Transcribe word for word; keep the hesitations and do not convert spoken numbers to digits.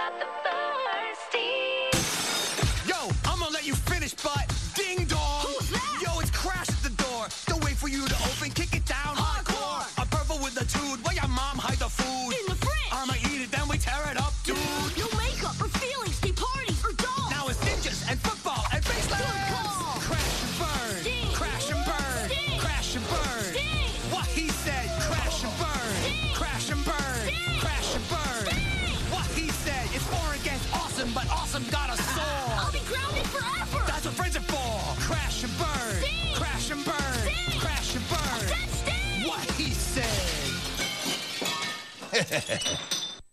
got the thirsty. Yo, I'm gonna let you finish, but ding dong. Who's that? Yo, it's Crash at the door. Don't wait for you to open, kick it down hardcore. Hardcore. A purple with a tude. Where your mom hide the food? In the fridge. I'ma eat it, then we tear it up, dude. No makeup or feelings, gay parties or dolls. Now it's ninjas and football and baseline. Good call. Crash and burn. Sting. Crash and burn. Sting. Crash and burn. Sting. What he said. Crash and burn. Sting. Crash and burn. Sting. Crash and burn. Sting. What he said. It's four against awesome, but awesome got a I'll sword. be grounded forever. That's what friends are for. Crash and burn. Sting. Crash and burn. Sting. Crash and burn. That's Sting. What he said.